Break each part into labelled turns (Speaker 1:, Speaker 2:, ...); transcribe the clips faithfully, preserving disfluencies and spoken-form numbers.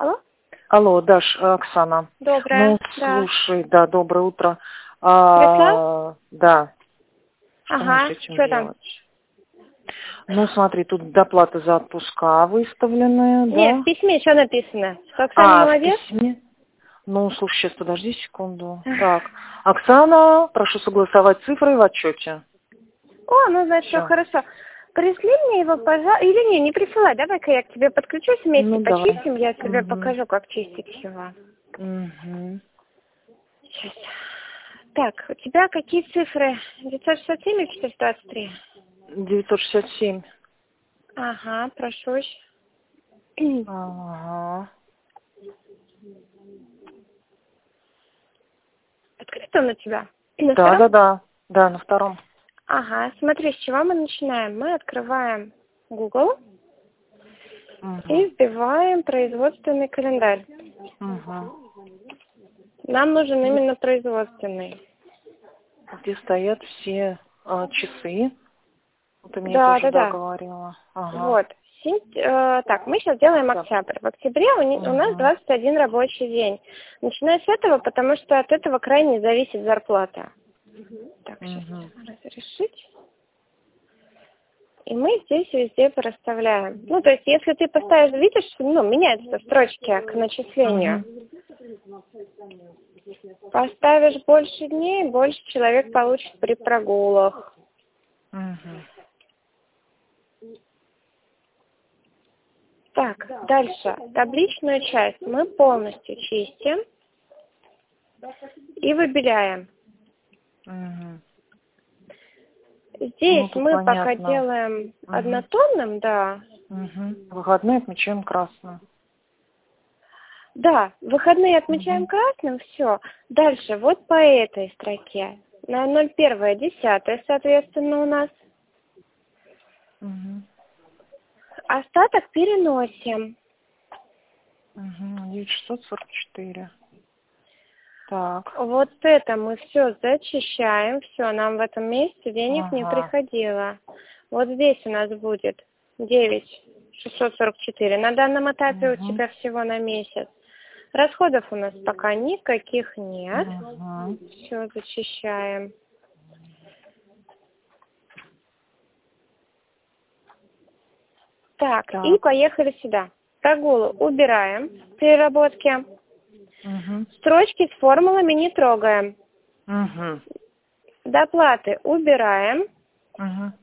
Speaker 1: Алло?
Speaker 2: Алло, Даш, Оксана.
Speaker 1: Доброе.
Speaker 2: Ну,
Speaker 1: Да.
Speaker 2: слушай, да, доброе утро.
Speaker 1: Прислал?
Speaker 2: А, да. Что
Speaker 1: Ага,
Speaker 2: мне с этим
Speaker 1: что там?
Speaker 2: делать? Ну, смотри, тут доплата за отпуска выставленная,
Speaker 1: Нет, в
Speaker 2: да?
Speaker 1: письме что написано? Что Оксана
Speaker 2: А, в
Speaker 1: молодец?
Speaker 2: письме? Ну, слушай, сейчас, подожди секунду. Так, Оксана, прошу согласовать цифры в отчете.
Speaker 1: О, ну, значит, все
Speaker 2: Все.
Speaker 1: хорошо. Пришли мне его, пожалуйста. Или не, не присылай. Давай-ка я к тебе подключусь вместе,
Speaker 2: Ну, давай.
Speaker 1: почистим. Я тебе
Speaker 2: Угу.
Speaker 1: покажу, как чистить его.
Speaker 2: Угу.
Speaker 1: Сейчас. Так, у тебя какие цифры? девятьсот шестьдесят семь или четыреста двадцать три?
Speaker 2: девятьсот шестьдесят семь.
Speaker 1: Ага, прошу.
Speaker 2: Ага.
Speaker 1: Открыто он у тебя? На
Speaker 2: Да,
Speaker 1: втором?
Speaker 2: да, да. Да, на втором.
Speaker 1: Ага, смотри, с чего мы начинаем? Мы открываем Google и
Speaker 2: Угу.
Speaker 1: вбиваем производственный календарь.
Speaker 2: Угу.
Speaker 1: Нам нужен именно производственный.
Speaker 2: Где стоят все а, часы. Вот ты мне
Speaker 1: Да,
Speaker 2: тоже,
Speaker 1: да,
Speaker 2: да,
Speaker 1: да.
Speaker 2: говорила. Ага.
Speaker 1: Вот. Сенть- э, так, мы сейчас делаем
Speaker 2: Да.
Speaker 1: октябрь. В октябре у, не- у нас
Speaker 2: Угу.
Speaker 1: двадцать один рабочий день. Начиная с этого, потому что от этого крайне зависит зарплата. Так, сейчас
Speaker 2: Угу.
Speaker 1: разрешить. И мы здесь везде проставляем. Ну, то есть, если ты поставишь, видишь, ну, меняются строчки к начислению. Поставишь больше дней, больше человек получит при прогулах.
Speaker 2: Угу.
Speaker 1: Так, дальше. Табличную часть мы полностью чистим и выбеляем.
Speaker 2: Угу.
Speaker 1: Здесь
Speaker 2: Ну, тут
Speaker 1: мы пока
Speaker 2: понятно.
Speaker 1: делаем
Speaker 2: Угу.
Speaker 1: однотонным, да.
Speaker 2: Угу. Выходные отмечаем красным.
Speaker 1: Да, выходные отмечаем
Speaker 2: Угу.
Speaker 1: красным, все. Дальше, вот по этой строке. На ноль первое, десятое, соответственно, у нас.
Speaker 2: Угу.
Speaker 1: Остаток переносим.
Speaker 2: Угу. девять тысяч шестьсот сорок четыре. Так.
Speaker 1: Вот это мы все зачищаем, все, нам в этом месяце денег не
Speaker 2: Ага.
Speaker 1: приходило. Вот здесь у нас будет девять тысяч шестьсот сорок четыре. На данном этапе у
Speaker 2: Угу.
Speaker 1: тебя всего на месяц. Расходов у нас пока никаких нет.
Speaker 2: Угу.
Speaker 1: Все зачищаем. Так,
Speaker 2: Так.
Speaker 1: и поехали сюда. Прогулы убираем, переработки.
Speaker 2: Угу.
Speaker 1: Строчки с формулами не трогаем.
Speaker 2: Угу.
Speaker 1: Доплаты убираем.
Speaker 2: Угу.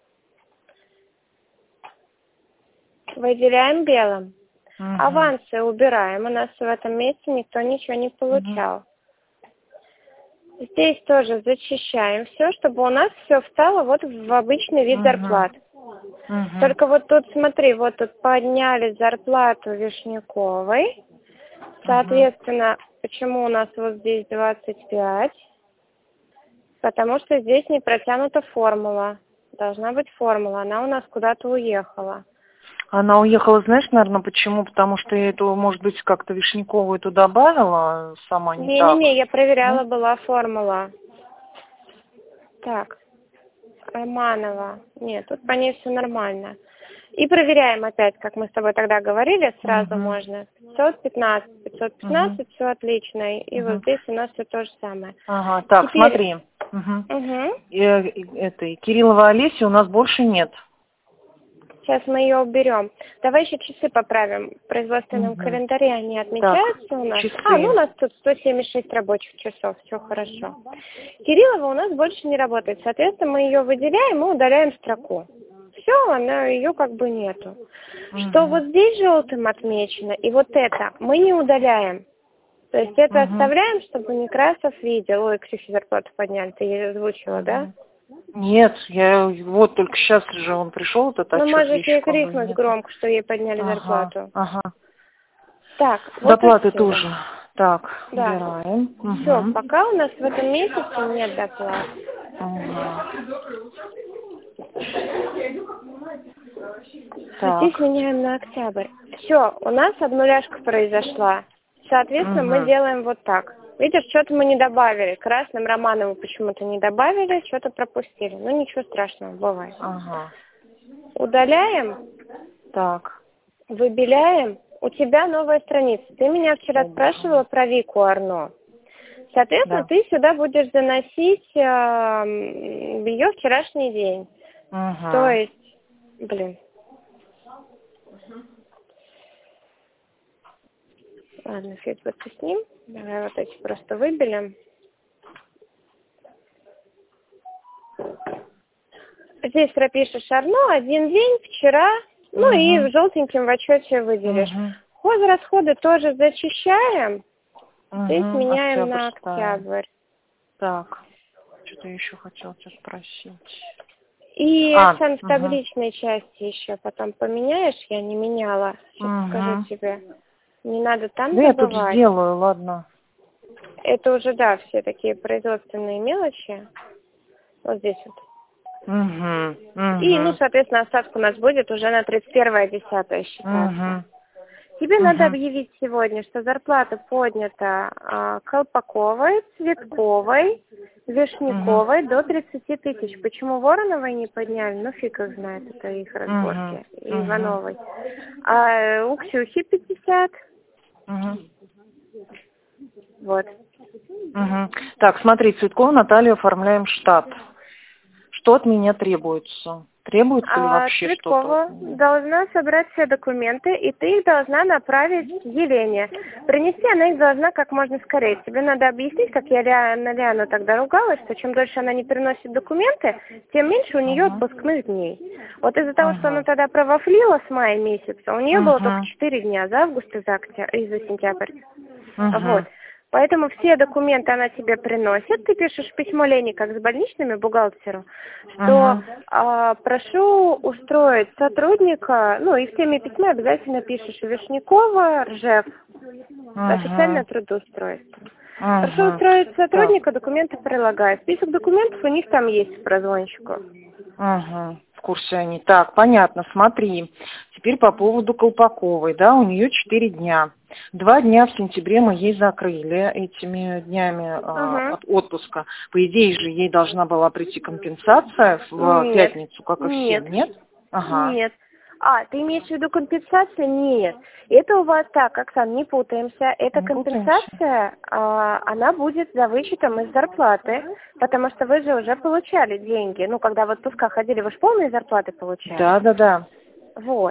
Speaker 1: Выделяем белым.
Speaker 2: Угу.
Speaker 1: Авансы убираем. У нас в этом месяце никто ничего не получал. Угу. Здесь тоже зачищаем все, чтобы у нас все встало вот в обычный вид
Speaker 2: Угу.
Speaker 1: зарплат.
Speaker 2: Угу.
Speaker 1: Только вот тут, смотри, вот тут подняли зарплату Вишняковой. Соответственно, угу. Почему у нас вот здесь двадцать пять? Потому что здесь не протянута формула. Должна быть формула. Она у нас куда-то уехала.
Speaker 2: Она уехала, знаешь, наверное, почему? Потому что я эту, может быть, как-то Вишняковую эту добавила, сама не, не так.
Speaker 1: Не-не-не, я проверяла, ну? Была формула. Так, Романова. Нет, тут по ней все нормально. И проверяем опять, как мы с тобой тогда говорили, сразу угу. Можно. пятьсот пятнадцать, пятьсот пятнадцать, угу. Все отлично. И угу. Вот здесь у нас все то же самое.
Speaker 2: Ага, так, Теперь... смотри. Угу. Угу. И, этой Кириллова Олеси у нас больше нет.
Speaker 1: Сейчас мы ее уберем. Давай еще часы поправим. В производственном угу. Календаре они отмечаются так, у нас.
Speaker 2: Часы.
Speaker 1: А, ну у нас тут сто семьдесят шесть рабочих часов. Все хорошо. Кириллова у нас больше не работает. Соответственно, мы ее выделяем и удаляем строку. Все, она ее как бы нету. Угу. Что вот здесь желтым отмечено, и вот это мы не удаляем. То есть это угу. Оставляем, чтобы Некрасов видел. Ой, Ксюхе зарплату подняли, ты ей озвучила, угу. Да?
Speaker 2: Нет, я вот только сейчас же он пришел, этот отчет.
Speaker 1: Ну, можешь ей крикнуть громко, что ей подняли
Speaker 2: ага,
Speaker 1: зарплату.
Speaker 2: Ага.
Speaker 1: Так, вот
Speaker 2: доплаты
Speaker 1: отсюда.
Speaker 2: Тоже. Так,
Speaker 1: да.
Speaker 2: Убираем.
Speaker 1: Все,
Speaker 2: угу.
Speaker 1: Пока у нас в этом месяце нет доплат.
Speaker 2: Ага.
Speaker 1: Здесь меняем на октябрь. Все, у нас обнуляшка произошла. Соответственно, угу. Мы делаем вот так. Видишь, что-то мы не добавили. Красным Романову почему-то не добавили, что-то пропустили. Ну, ничего страшного, бывает.
Speaker 2: Ага.
Speaker 1: Удаляем.
Speaker 2: Так.
Speaker 1: Выбеляем. у тебя новая страница. Ты меня вчера
Speaker 2: О,
Speaker 1: спрашивала про Вику Арно. Соответственно,
Speaker 2: да.
Speaker 1: ты сюда будешь заносить э, ее вчерашний день.
Speaker 2: Угу.
Speaker 1: То есть, блин. Ладно, фиг вот с ним. Давай вот эти просто выбелим. Здесь пропишешь Арно, один день, вчера, ну
Speaker 2: угу.
Speaker 1: и желтеньким в отчете выделишь.
Speaker 2: Угу.
Speaker 1: Хозрасходы тоже зачищаем.
Speaker 2: Угу.
Speaker 1: Здесь меняем
Speaker 2: Октябрь
Speaker 1: на
Speaker 2: ставим.
Speaker 1: октябрь.
Speaker 2: Так, что-то еще хотел тебя спросить.
Speaker 1: И
Speaker 2: А,
Speaker 1: акцент в
Speaker 2: угу.
Speaker 1: табличной части еще потом поменяешь, я не меняла. Сейчас
Speaker 2: Угу.
Speaker 1: скажу тебе. Не надо там
Speaker 2: Да я тут
Speaker 1: забывать.
Speaker 2: сделаю, ладно.
Speaker 1: Это уже, да, все такие производственные мелочи. Вот здесь вот.
Speaker 2: Угу. Угу.
Speaker 1: И, ну, соответственно, остаток у нас будет уже на тридцать первое десятое считаться.
Speaker 2: Угу.
Speaker 1: Тебе
Speaker 2: угу.
Speaker 1: надо объявить сегодня, что зарплата поднята а, Колпаковой, Цветковой, Вишняковой угу. до тридцати тысяч. Почему Вороновой не подняли? Ну, фиг их знает, это их разборки.
Speaker 2: Угу.
Speaker 1: И Ивановой. А у Ксюхи пятьдесят.
Speaker 2: Угу.
Speaker 1: Вот.
Speaker 2: Угу. Так, смотри, Цветкову Наталью оформляем штат. Что от меня требуется? Требуется ли
Speaker 1: А
Speaker 2: вообще
Speaker 1: Цветкова
Speaker 2: что-то?
Speaker 1: должна собрать все документы, и ты их должна направить Елене. Принести она их должна как можно скорее. Тебе надо объяснить, как я Ля... на Ляну тогда ругалась, что чем дольше она не приносит документы, тем меньше у нее uh-huh. отпускных дней. Вот из-за того, uh-huh. что она тогда провафлила с мая месяца, у нее uh-huh. было только четыре дня за август и за, октябрь, и за сентябрь. Uh-huh. Вот. Поэтому все документы она тебе приносит, ты пишешь письмо Лене, как с больничными, бухгалтеру, что uh-huh. а, прошу устроить сотрудника, ну и в теме письма обязательно пишешь Вишнякова, Ржев, uh-huh. официальное трудоустройство. Uh-huh. Прошу устроить сотрудника, документы прилагаю. Список документов у них там есть в прозвончику.
Speaker 2: Uh-huh. В курсе они. Так, понятно, смотри. Теперь по поводу Колпаковой, да, у нее четыре дня. Два дня в сентябре мы ей закрыли этими днями uh-huh. э, от отпуска. По идее же ей должна была прийти компенсация в
Speaker 1: нет.
Speaker 2: пятницу, как и
Speaker 1: нет.
Speaker 2: всем, нет? Ага.
Speaker 1: Нет. А, ты имеешь в виду компенсацию? Нет. Это у вас так, Оксан, не путаемся. Эта
Speaker 2: Не
Speaker 1: компенсация, а, она будет за вычетом из зарплаты, потому что вы же уже получали деньги. Ну, когда в отпуска ходили, вы же полные зарплаты получали.
Speaker 2: Да, да, да.
Speaker 1: Вот.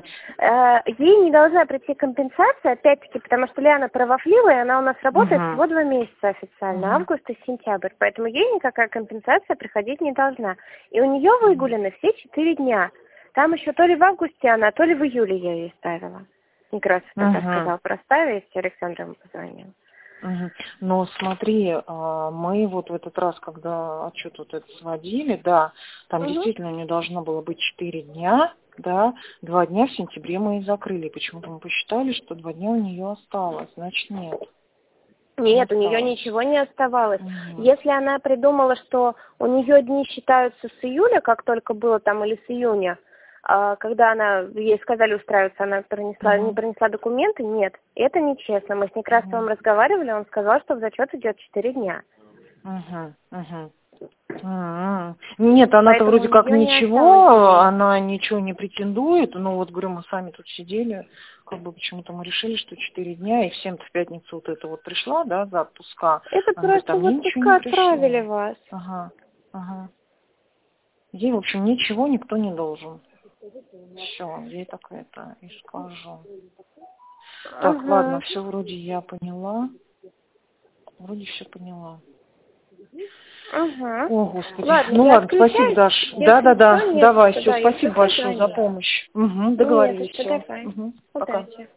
Speaker 1: Ей не должна прийти компенсация, опять-таки, потому что Ляна провафлила, и она у нас работает uh-huh. всего два месяца официально, uh-huh. август и сентябрь. Поэтому ей никакая компенсация приходить не должна. И у нее выгулены все четыре дня. Там еще то ли в августе она, то ли в июле я ей ставила. Некрасов тогда uh-huh. сказал проставить, Александр ему позвонил.
Speaker 2: Угу. Но смотри, мы вот в этот раз, когда отчет вот этот сводили, да, там угу. действительно у нее должно было быть четыре дня, да, два дня в сентябре мы и закрыли. Почему-то мы посчитали, что два дня у нее осталось, значит нет.
Speaker 1: Нет, у нее ничего не оставалось. Угу. Если она придумала, что у нее дни считаются с июля, как только было там, или с июня, когда она, ей сказали устраиваться, она принесла, uh-huh. не принесла документы, нет, это нечестно. Мы с Некрасовым uh-huh. разговаривали, он сказал, что в зачет идет четыре дня.
Speaker 2: Uh-huh. Uh-huh. Uh-huh. Нет, она-то
Speaker 1: Поэтому
Speaker 2: вроде как
Speaker 1: не
Speaker 2: ничего, она ничего не претендует, но вот, говорю, мы сами тут сидели, как бы почему-то мы решили, что четыре дня, и всем-то в пятницу вот это вот пришла, да, за отпуска.
Speaker 1: Это
Speaker 2: она
Speaker 1: просто
Speaker 2: говорит,
Speaker 1: в отпуска отправили вас.
Speaker 2: Ага, ага. Ей, в общем, ничего никто не должен. Все, ей так это и скажу. Так,
Speaker 1: ага.
Speaker 2: ладно, все вроде я поняла. Вроде все поняла.
Speaker 1: Ага.
Speaker 2: О, Господи.
Speaker 1: Ладно,
Speaker 2: ну ладно, спасибо, Даш. Да, да, да. Давай, все, спасибо большое за помощь. Угу, договорились.
Speaker 1: Нет,
Speaker 2: все. Угу,
Speaker 1: пока.
Speaker 2: пока.